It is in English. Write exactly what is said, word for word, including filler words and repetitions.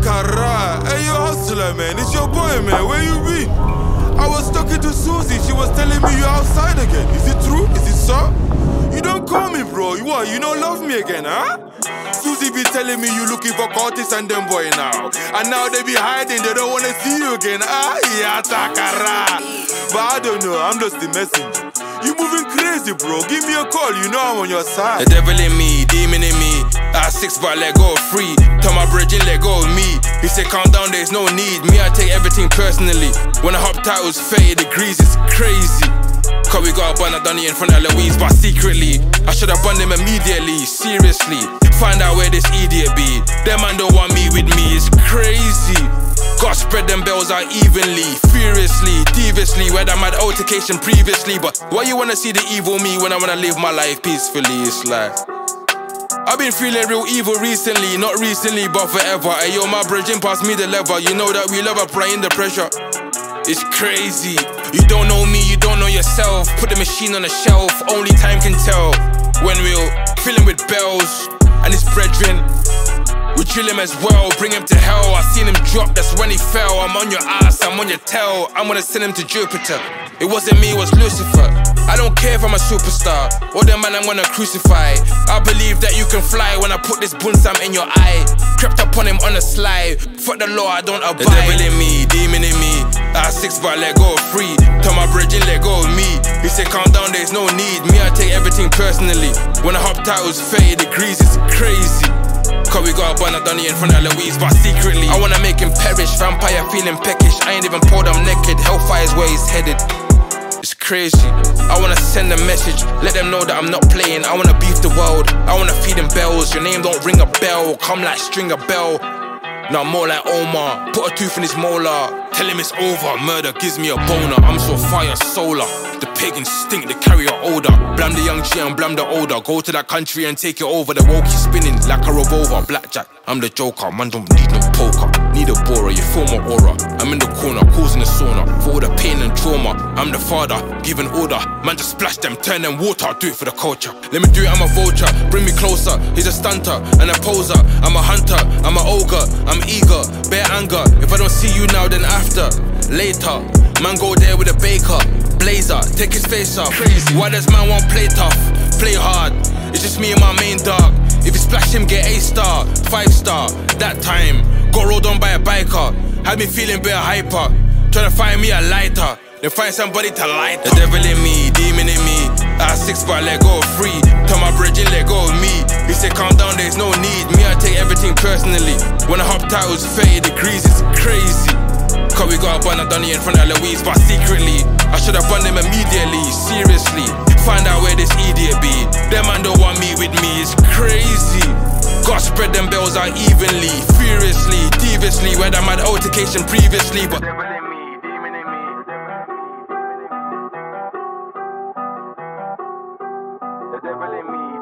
Takara. Hey, you hustler, man. It's your boy, man. Where you be? I was talking to Susie. She was telling me you're outside again. Is it true? Is it so? You don't call me, bro. You what? You don't love me again, huh? Susie be telling me you looking for Curtis and them boy now. And now they be hiding. They don't want to see you again. Ah, yeah, Takara. But I don't know. I'm just the messenger. You moving crazy, bro. Give me a call, you know I'm on your side. The devil in me, demon in me. I six but let go free. Tell my bridge and let go of me. He said calm down, there's no need. Me, I take everything personally. When I hopped out, it was thirty degrees, it's crazy. Cause we got a bun, I done it in front of Louise, but secretly I should have banned him immediately, seriously. Find out where this idiot be. Them man don't want me with me, it's crazy. Gotta spread them bells out evenly, furiously, deviously. Where that mad altercation previously. But why you wanna see the evil me when I wanna live my life peacefully? It's like I've been feeling real evil recently, not recently but forever. Hey yo, my bridging passed me the lever. You know that we love applying the pressure. It's crazy. You don't know me, you don't know yourself. Put the machine on the shelf, only time can tell. When we'll fill him with bells and his brethren, we chill him as well, bring him to hell. I seen him drop, that's when he fell. I'm on your ass, I'm on your tail. I'm gonna send him to Jupiter. It wasn't me, it was Lucifer. I don't care if I'm a superstar or the man I'm gonna crucify. I believe that you can fly when I put this bunsam in your eye. Crept up on him on a slide. Fuck the law, I don't abide. The devil in me, demon in me. I six but let go free. Tell my bridge and let go of me. He said calm down, there's no need. Me, I take everything personally. When I hopped out, it was thirty degrees, it's crazy. Cause we got a bun, I done it in front of Louise, but secretly I wanna make him perish. Vampire feeling peckish. I ain't even pulled him naked. Hellfire's where he's headed. It's crazy. I wanna send a message, let them know that I'm not playing. I wanna beef the world, I wanna feed them bells. Your name don't ring a bell, come like string a bell. Now I'm more like Omar, put a tooth in his molar. Tell him it's over, murder gives me a boner. I'm so fire solar, the pagans stink, they carry an odor. Blam the young G and blam the older. Go to that country and take it over. The woke is spinning like a revolver. Blackjack, I'm the joker, man don't need no poker. Need a borer, you feel my aura. I'm in the corner, causing a sauna. For all the pain and trauma, I'm the father, giving order. Man just splash them, turn them water. Do it for the culture. Let me do it, I'm a vulture. Bring me closer, he's a stunter and a poser. I'm a hunter, I'm an ogre, I'm eager, bare anger. If I don't see you now, then after, later. Man go there with a baker, blazer, take his face off. Crazy. Why does man want play tough, play hard? It's just me and my main dog. If you splash him, get A star, five star. That time, got rolled on by a biker. Had me feeling bit hyper. Tryna find me a lighter, then find somebody to light up. The devil in me, demon in me. I six but let go free. Tell my bridge and let go of me. He said calm down, there's no need. Me, I take everything personally. When I hopped out, it was thirty degrees, it's crazy. Cause we got a bun, I done it in front of Louise, but secretly I should have banned him immediately, seriously. Find out where this idiot be. Them man don't want me with me, it's crazy. Gotta spread them bells out evenly, furiously, deviously. Where that mad altercation previously, but the devil in me, demon in me. The devil in me.